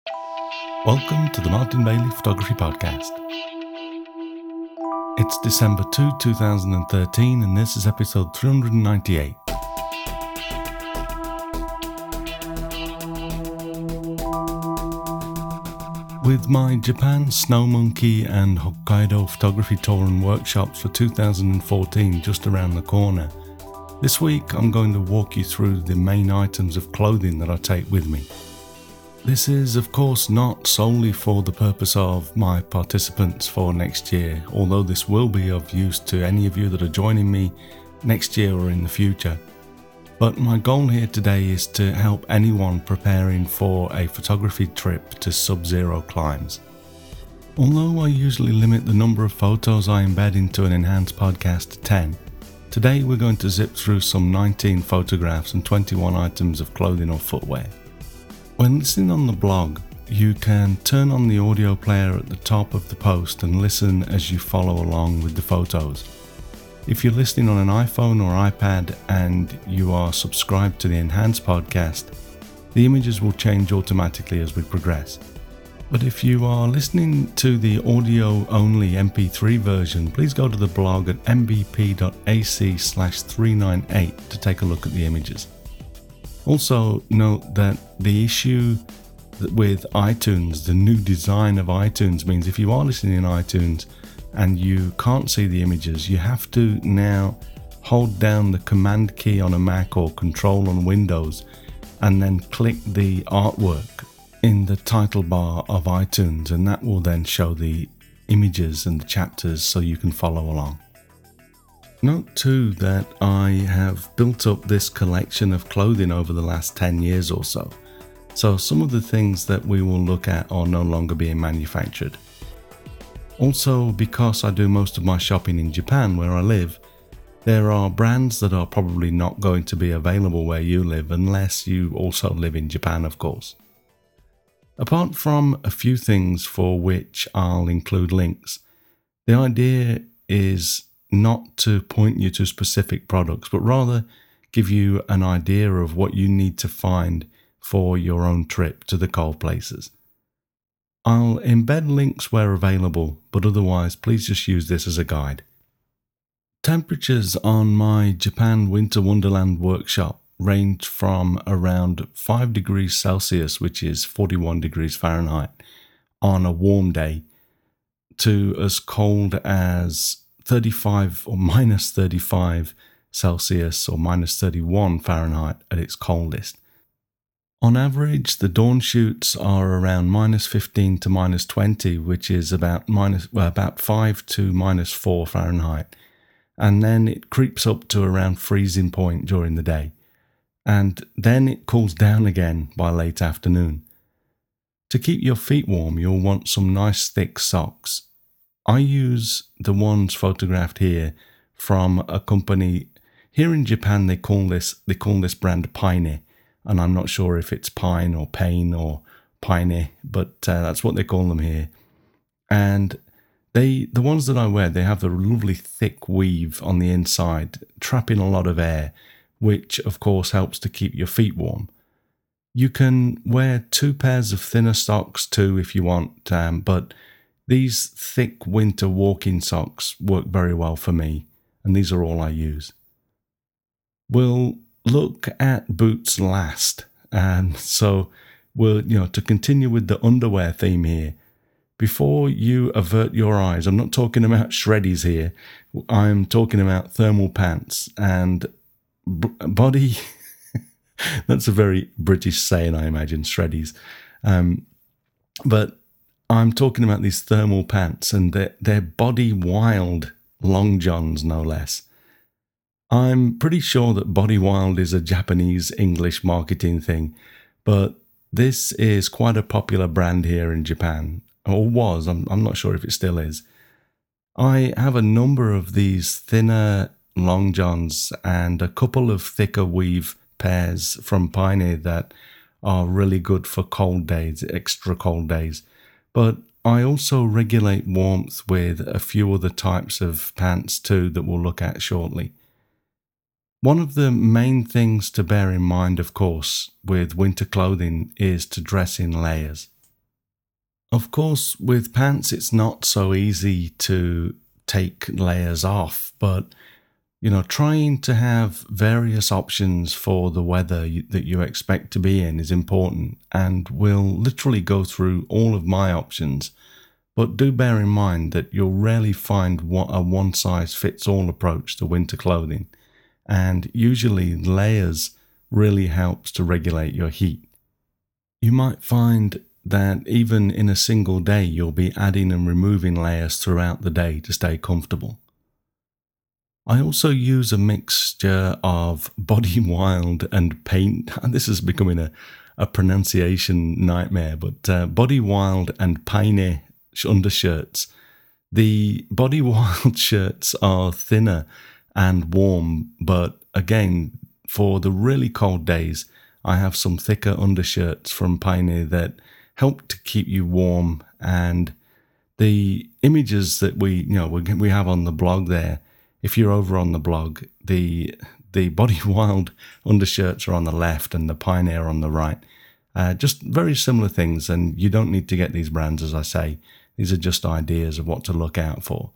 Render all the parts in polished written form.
Welcome to the Martin Bailey Photography Podcast. It's December 2, 2013, and this is episode 398. With my Japan Snow Monkey and Hokkaido photography tour and workshops for 2014 just around the corner, this week I'm going to walk you through the main items of clothing that I take with me. This is of course not solely for the purpose of my participants for next year, although this will be of use to any of you that are joining me next year or in the future. But my goal here today is to help anyone preparing for a photography trip to sub-zero climbs. Although I usually limit the number of photos I embed into an enhanced podcast to 10, today we're going to zip through some 19 photographs and 21 items of clothing or footwear. When listening on the blog, you can turn on the audio player at the top of the post and listen as you follow along with the photos. If you're listening on an iPhone or iPad and you are subscribed to the Enhanced podcast, the images will change automatically as we progress. But if you are listening to the audio-only MP3 version, please go to the blog at mbp.ac/398 to take a look at the images. Also note that the issue with iTunes, the new design of iTunes, means if you are listening in iTunes and you can't see the images, you have to now hold down the command key on a Mac or control on Windows and then click the artwork in the title bar of iTunes, and that will then show the images and the chapters so you can follow along. Note too that I have built up this collection of clothing over the last 10 years or so. So some of the things that we will look at are no longer being manufactured. Also, because I do most of my shopping in Japan where I live, there are brands that are probably not going to be available where you live unless you also live in Japan, of course. Apart from a few things for which I'll include links, the idea is not to point you to specific products, but rather give you an idea of what you need to find for your own trip to the cold places. I'll embed links where available, but otherwise please just use this as a guide. Temperatures on my Japan Winter Wonderland workshop range from around 5 degrees Celsius, which is 41 degrees Fahrenheit, on a warm day, to as cold as 35 or minus 35 Celsius or minus 31 Fahrenheit at its coldest. On average, the dawn shoots are around minus 15 to minus 20, which is about 5 to minus 4 Fahrenheit. And then it creeps up to around freezing point during the day. And then it cools down again by late afternoon. To keep your feet warm, you'll want some nice thick socks. I use the ones photographed here from a company here in Japan. They call this brand Pine, and I'm not sure if it's Pine or Pain or Pine, but that's what they call them here. And the ones that I wear, they have the lovely thick weave on the inside, trapping a lot of air, which of course helps to keep your feet warm. You can wear 2 pairs of thinner socks too if you want, but these thick winter walking socks work very well for me, and these are all I use. We'll look at boots last, and so we'll, to continue with the underwear theme here. Before you avert your eyes, I'm not talking about shreddies here. I'm talking about thermal pants and body. That's a very British saying, I imagine, shreddies. But I'm talking about these thermal pants and they're Body Wild long johns, no less. I'm pretty sure that Body Wild is a Japanese English marketing thing, but this is quite a popular brand here in Japan, or was. I'm not sure if it still is. I have a number of these thinner long johns and a couple of thicker weave pairs from Pioneer that are really good for cold days, extra cold days. But I also regulate warmth with a few other types of pants too that we'll look at shortly. One of the main things to bear in mind, of course, with winter clothing is to dress in layers. Of course, with pants, it's not so easy to take layers off, but trying to have various options for the weather that you expect to be in is important, and we'll literally go through all of my options. But do bear in mind that you'll rarely find a one-size-fits-all approach to winter clothing, and usually layers really helps to regulate your heat. You might find that even in a single day, you'll be adding and removing layers throughout the day to stay comfortable. I also use a mixture of Body Wild and Paint. This is becoming a pronunciation nightmare, but Body Wild and Paine undershirts. The Body Wild shirts are thinner and warm, but again, for the really cold days, I have some thicker undershirts from Paine that help to keep you warm. And the images that we have on the blog there, if you're over on the blog, the Body Wild undershirts are on the left and the Paine are on the right. Just very similar things, and you don't need to get these brands, as I say. These are just ideas of what to look out for.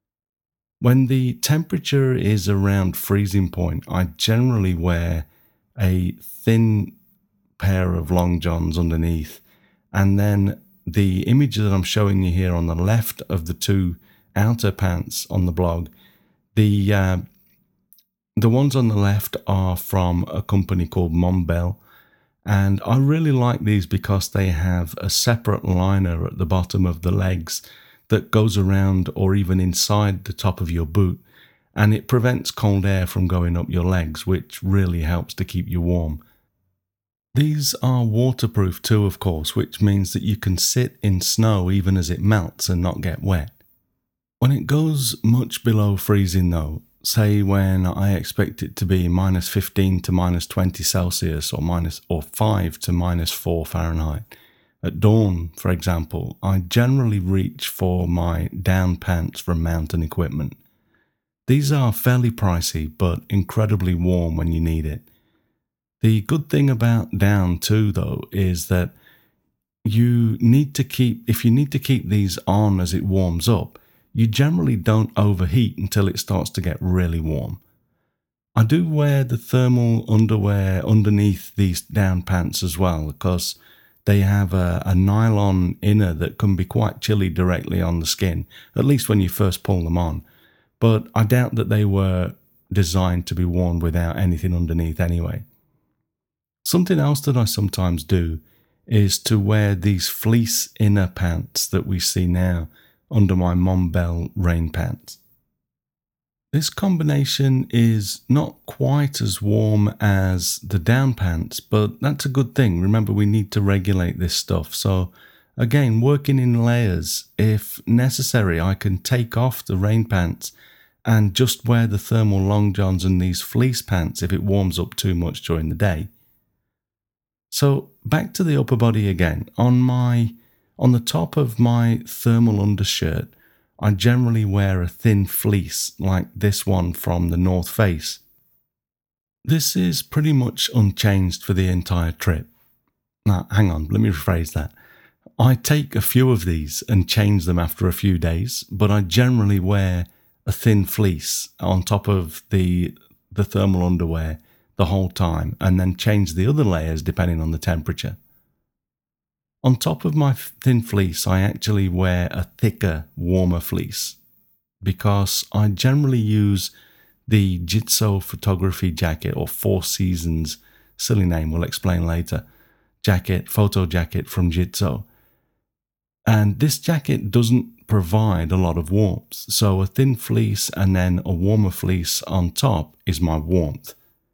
When the temperature is around freezing point, I generally wear a thin pair of long johns underneath, and then the image that I'm showing you here on the left of the two outer pants on the blog, the ones on the left are from a company called Mombel, and I really like these because they have a separate liner at the bottom of the legs that goes around or even inside the top of your boot, and it prevents cold air from going up your legs, which really helps to keep you warm. These are waterproof too, of course, which means that you can sit in snow even as it melts and not get wet. When it goes much below freezing though, say when I expect it to be minus 15 to minus 20 Celsius or 5 to minus 4 Fahrenheit, at dawn, for example, I generally reach for my down pants from Mountain Equipment. These are fairly pricey, but incredibly warm when you need it. The good thing about down too, though, is that if you need to keep these on as it warms up, you generally don't overheat until it starts to get really warm. I do wear the thermal underwear underneath these down pants as well, because they have a nylon inner that can be quite chilly directly on the skin, at least when you first pull them on. But I doubt that they were designed to be worn without anything underneath anyway. Something else that I sometimes do is to wear these fleece inner pants that we see now under my Mombel rain pants. This combination is not quite as warm as the down pants, but that's a good thing. Remember, we need to regulate this stuff. So again, working in layers, if necessary, I can take off the rain pants and just wear the thermal long johns and these fleece pants if it warms up too much during the day. So back to the upper body again. On the top of my thermal undershirt, I generally wear a thin fleece like this one from the North Face. This is pretty much unchanged for the entire trip. Now, hang on, let me rephrase that. I take a few of these and change them after a few days, but I generally wear a thin fleece on top of the thermal underwear the whole time, and then change the other layers depending on the temperature. On top of my thin fleece, I actually wear a thicker, warmer fleece because I generally use the Jitso photography jacket, or Four Seasons, silly name, we'll explain later, photo jacket from Jitso. And this jacket doesn't provide a lot of warmth, so a thin fleece and then a warmer fleece on top is my warmth.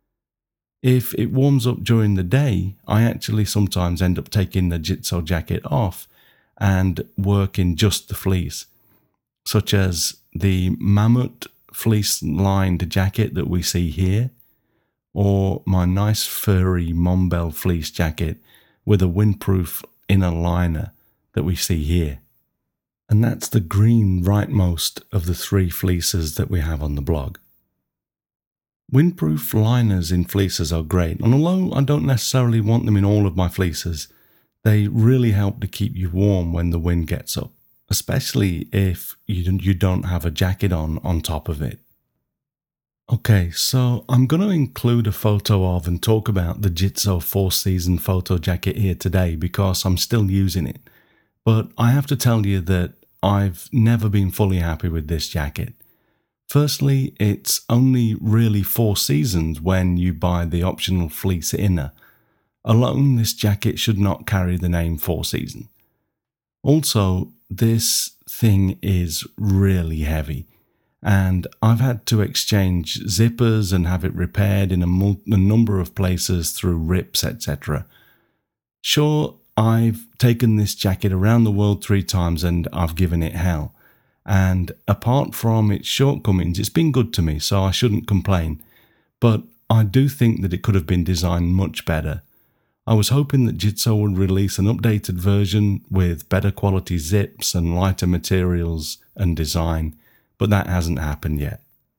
If it warms up during the day, I actually sometimes end up taking the Jitso jacket off and work in just the fleece, such as the Mammut fleece-lined jacket that we see here, or my nice furry Mombel fleece jacket with a windproof inner liner that we see here. And that's the green rightmost of the three fleeces that we have on the blog. Windproof liners in fleeces are great, and although I don't necessarily want them in all of my fleeces, They really help to keep you warm when the wind gets up, especially if you don't have a jacket on top of it. Okay, so I'm going to include a photo of and talk about the Jitso 4-season photo jacket here today because I'm still using it. But I have to tell you that I've never been fully happy with this jacket. Firstly, it's only really 4 seasons when you buy the optional fleece inner. Alone, this jacket should not carry the name 4-season. Also, this thing is really heavy, and I've had to exchange zippers and have it repaired in a number of places through rips, etc. Sure, I've taken this jacket around the world 3 times and I've given it hell. And apart from its shortcomings, it's been good to me, so I shouldn't complain. But I do think that it could have been designed much better. I was hoping that Jitso would release an updated version with better quality zips and lighter materials and design, but that hasn't happened yet.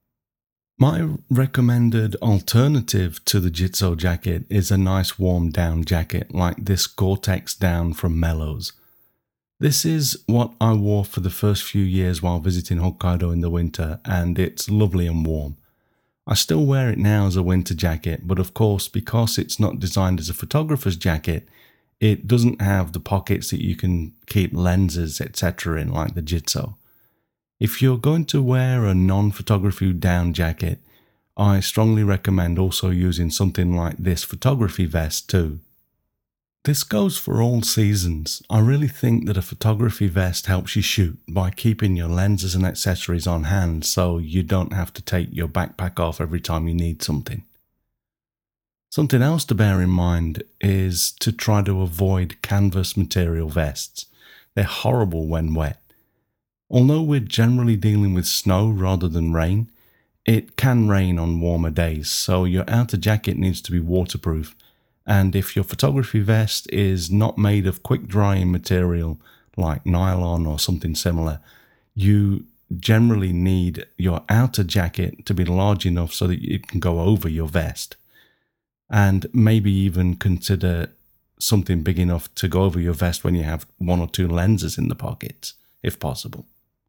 My recommended alternative to the Jitso jacket is a nice warm down jacket like this Gore-Tex down from Mellows. This is what I wore for the first few years while visiting Hokkaido in the winter, and it's lovely and warm. I still wear it now as a winter jacket, but of course, because it's not designed as a photographer's jacket, it doesn't have the pockets that you can keep lenses, etc. in like the Jitso. If you're going to wear a non-photography down jacket, I strongly recommend also using something like this photography vest too. This goes for all seasons. I really think that a photography vest helps you shoot by keeping your lenses and accessories on hand so you don't have to take your backpack off every time you need something. Something else to bear in mind is to try to avoid canvas material vests. They're horrible when wet. Although we're generally dealing with snow rather than rain, it can rain on warmer days, so your outer jacket needs to be waterproof. And if your photography vest is not made of quick drying material like nylon or something similar, you generally need your outer jacket to be large enough so that it can go over your vest. And maybe even consider something big enough to go over your vest when you have 1 or 2 lenses in the pockets, if possible.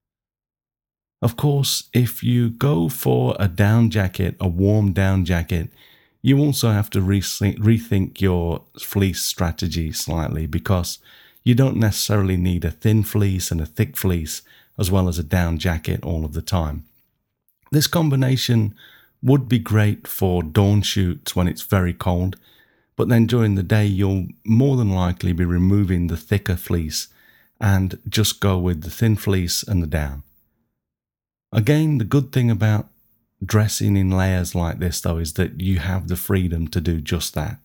Of course, if you go for a down jacket, a warm down jacket, you also have to rethink your fleece strategy slightly because you don't necessarily need a thin fleece and a thick fleece as well as a down jacket all of the time. This combination would be great for dawn shoots when it's very cold, but then during the day you'll more than likely be removing the thicker fleece and just go with the thin fleece and the down. Again, the good thing about dressing in layers like this though is that you have the freedom to do just that.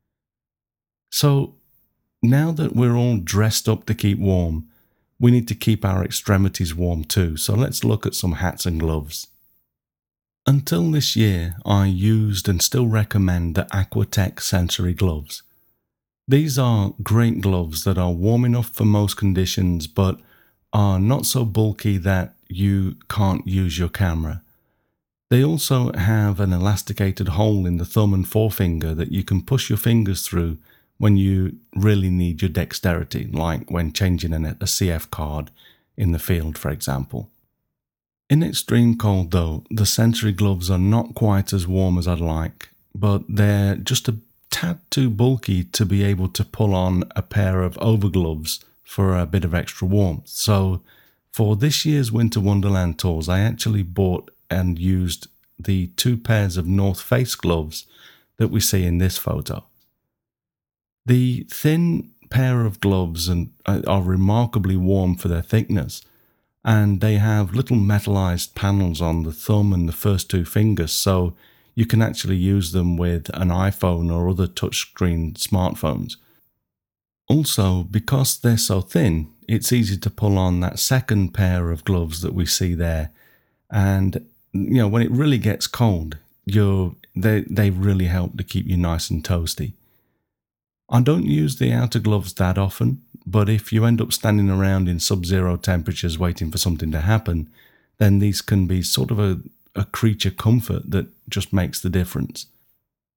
So now that we're all dressed up to keep warm, we need to keep our extremities warm too, so let's look at some hats and gloves. Until this year, I used and still recommend the Aquatech sensory gloves. These are great gloves that are warm enough for most conditions but are not so bulky that you can't use your camera. They also have an elasticated hole in the thumb and forefinger that you can push your fingers through when you really need your dexterity, like when changing a CF card in the field, for example. In extreme cold though, the sensory gloves are not quite as warm as I'd like, but they're just a tad too bulky to be able to pull on a pair of overgloves for a bit of extra warmth. So for this year's Winter Wonderland tours, I actually bought and used the 2 pairs of North Face gloves that we see in this photo. The thin pair of gloves are remarkably warm for their thickness, and they have little metallized panels on the thumb and the first 2 fingers, so you can actually use them with an iPhone or other touchscreen smartphones. Also, because they're so thin, it's easy to pull on that second pair of gloves that we see there, and when it really gets cold, they really help to keep you nice and toasty. I don't use the outer gloves that often, but if you end up standing around in sub-zero temperatures waiting for something to happen, then these can be sort of a creature comfort that just makes the difference.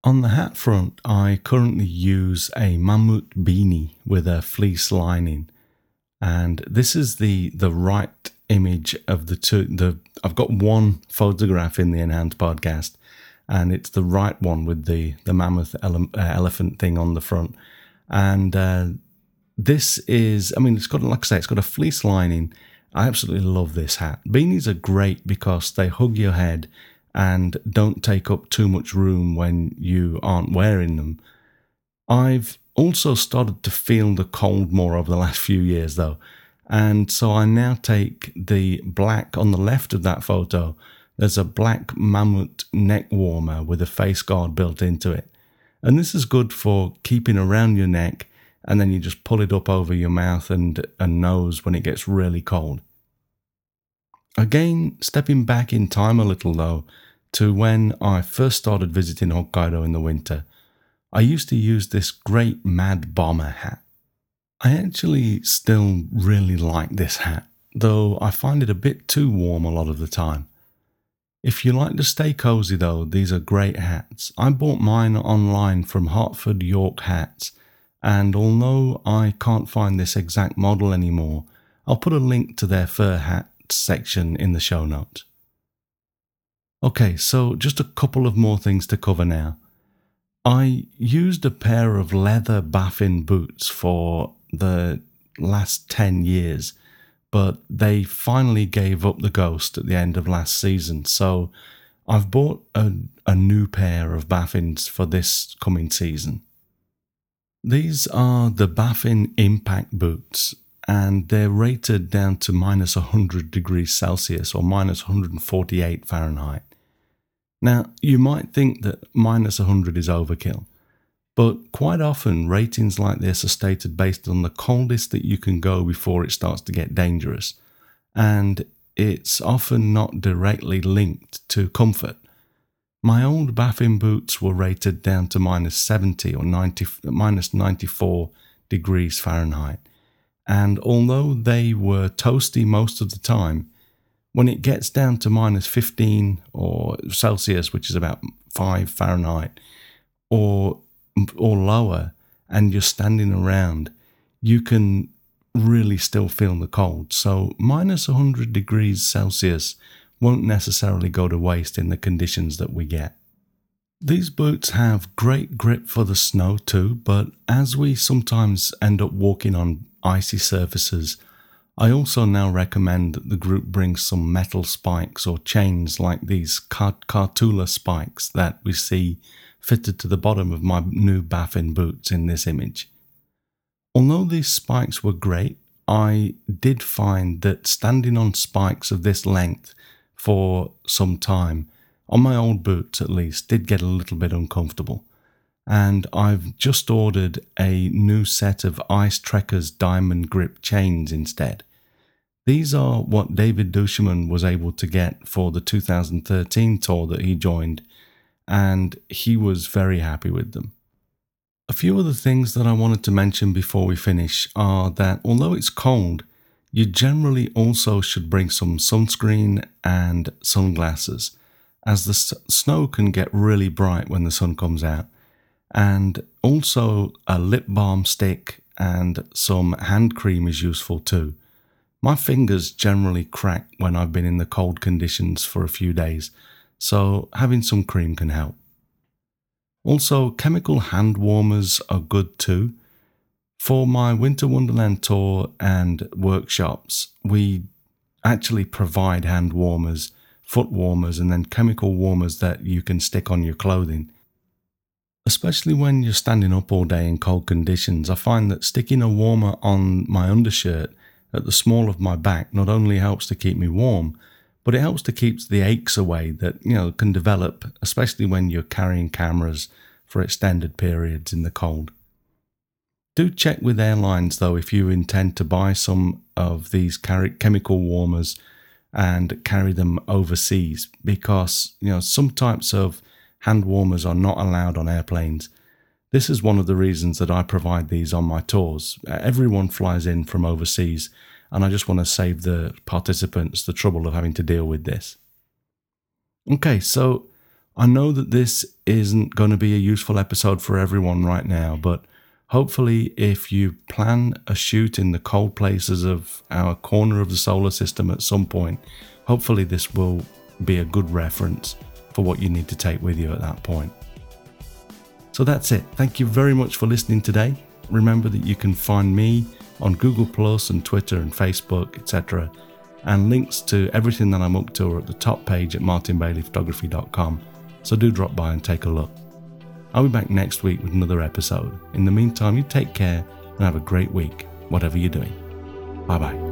On the hat front, I currently use a Mammut beanie with a fleece lining, and this is the right image of the two. I've got one photograph in the Enhanced podcast, and it's the right one with the mammoth elephant thing on the front. And this is, I mean, it's got, like I say, it's got a fleece lining. I absolutely love this hat. Beanies are great because they hug your head and don't take up too much room when you aren't wearing them. I've also started to feel the cold more over the last few years though, and so I now take the black on the left of that photo. There's a black Mammut neck warmer with a face guard built into it, and this is good for keeping around your neck, and then you just pull it up over your mouth and nose when it gets really cold. Again, stepping back in time a little though, to when I first started visiting Hokkaido in the winter, I used to use this great Mad Bomber hat. I actually still really like this hat, though I find it a bit too warm a lot of the time. If you like to stay cozy though, these are great hats. I bought mine online from Hartford York Hats, and although I can't find this exact model anymore, I'll put a link to their fur hat section in the show notes. Okay, so just a couple of more things to cover now. I used a pair of leather Baffin boots for the last 10 years, but they finally gave up the ghost at the end of last season, so I've bought a new pair of Baffins for this coming season. These are the Baffin Impact boots, and they're rated down to minus 100 degrees Celsius or minus 148 Fahrenheit. Now, you might think that minus 100 is overkill, but quite often ratings like this are stated based on the coldest that you can go before it starts to get dangerous, and it's often not directly linked to comfort. My old Baffin boots were rated down to minus 70 or minus 94 degrees Fahrenheit, and although they were toasty most of the time, when it gets down to minus 15 or Celsius, which is about 5 Fahrenheit, or lower, and you're standing around, you can really still feel the cold. So minus 100 degrees Celsius won't necessarily go to waste in the conditions that we get. These boots have great grip for the snow too, but as we sometimes end up walking on icy surfaces, I also now recommend that the group brings some metal spikes or chains like these Kartula spikes that we see fitted to the bottom of my new Baffin boots in this image. Although these spikes were great, I did find that standing on spikes of this length for some time, on my old boots at least, did get a little bit uncomfortable. And I've just ordered a new set of Ice Trekkers diamond grip chains instead. These are what David Duchemin was able to get for the 2013 tour that he joined, and he was very happy with them. A few other things that I wanted to mention before we finish are that although it's cold, you generally also should bring some sunscreen and sunglasses, as the snow can get really bright when the sun comes out, and also a lip balm stick and some hand cream is useful too. My fingers generally crack when I've been in the cold conditions for a few days, so having some cream can help. Also, chemical hand warmers are good too. For my Winter Wonderland tour and workshops, we actually provide hand warmers, foot warmers, and then chemical warmers that you can stick on your clothing. Especially when you're standing up all day in cold conditions, I find that sticking a warmer on my undershirt at the small of my back not only helps to keep me warm, but it helps to keep the aches away that, can develop, especially when you're carrying cameras for extended periods in the cold. Do check with airlines though if you intend to buy some of these chemical warmers and carry them overseas, because some types of hand warmers are not allowed on airplanes. This is one of the reasons that I provide these on my tours. Everyone flies in from overseas, and I just want to save the participants the trouble of having to deal with this. Okay, so I know that this isn't going to be a useful episode for everyone right now, but hopefully if you plan a shoot in the cold places of our corner of the solar system at some point, hopefully this will be a good reference for what you need to take with you at that point. So that's it. Thank you very much for listening today. Remember that you can find me on Google Plus and Twitter and Facebook, etc. And links to everything that I'm up to are at the top page at martinbaileyphotography.com. So do drop by and take a look. I'll be back next week with another episode. In the meantime, you take care and have a great week, whatever you're doing. Bye bye.